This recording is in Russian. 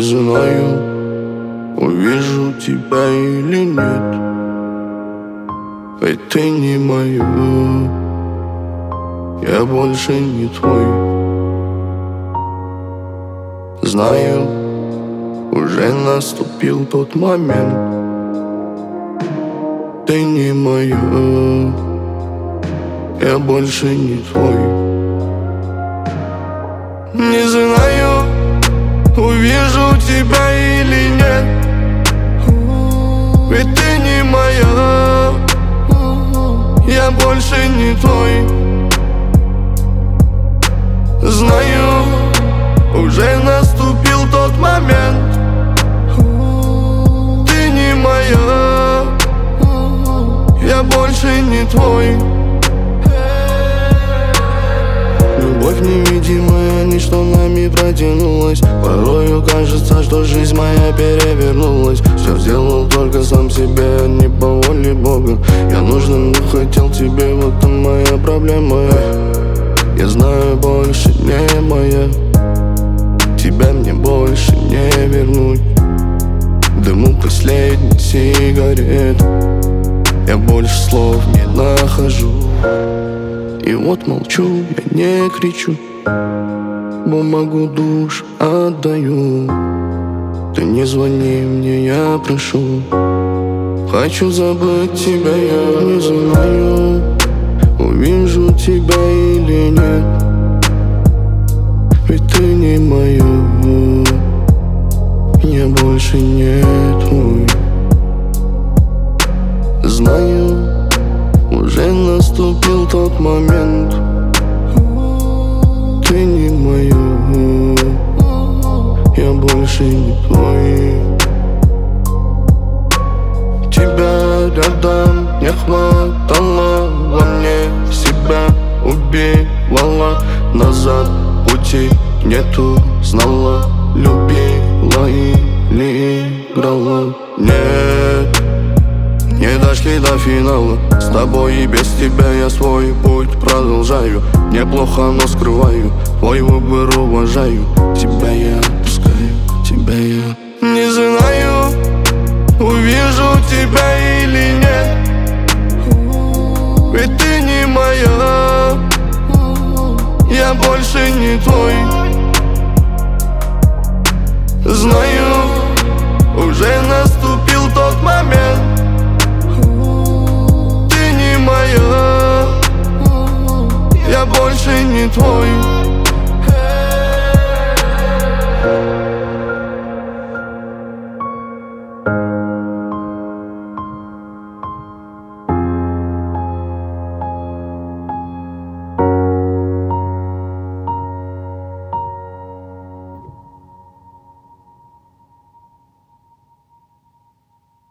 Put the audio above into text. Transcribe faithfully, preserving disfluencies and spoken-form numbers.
знаю, увижу тебя или нет, ведь ты не моя, я больше не твой. Знаю, уже наступил тот момент, ты не моя, я больше не твой. Не знаю, увижу тебя или нет, ведь ты не моя, я больше не твой. Знаю, уже наступил тот момент, ты не моя, я больше не твой. Любовь невидимая, ничто нами протянулась. Порою кажется, что жизнь моя перевернулась. Все сделал только сам себе, не по воле Бога. Я нужен, но хотел тебе, вот это моя проблема. Я знаю, больше не моя, тебя мне больше не вернуть. Дыму последний сигарет, я больше слов не нахожу. И вот молчу, я не кричу, бумагу душ отдаю. Ты не звони мне, я прошу, хочу забыть тебя, я не знаю, увижу тебя или нет, ведь ты не моя, я больше не твой. Знаю, уже наступил тот момент, ты не моя, я больше не твой. Тебя рядом не хватало, во мне себя убивала. Назад пути нету, знала, любила или играла. Нет, не дошли до финала, с тобой и без тебя я свой путь продолжаю. Неплохо, но скрываю, твой выбор уважаю. Тебя я отпускаю, тебя я не знаю, увижу тебя или нет, ведь ты не моя, я больше не твой. Знаю, уже наступил тот момент, я больше не твой.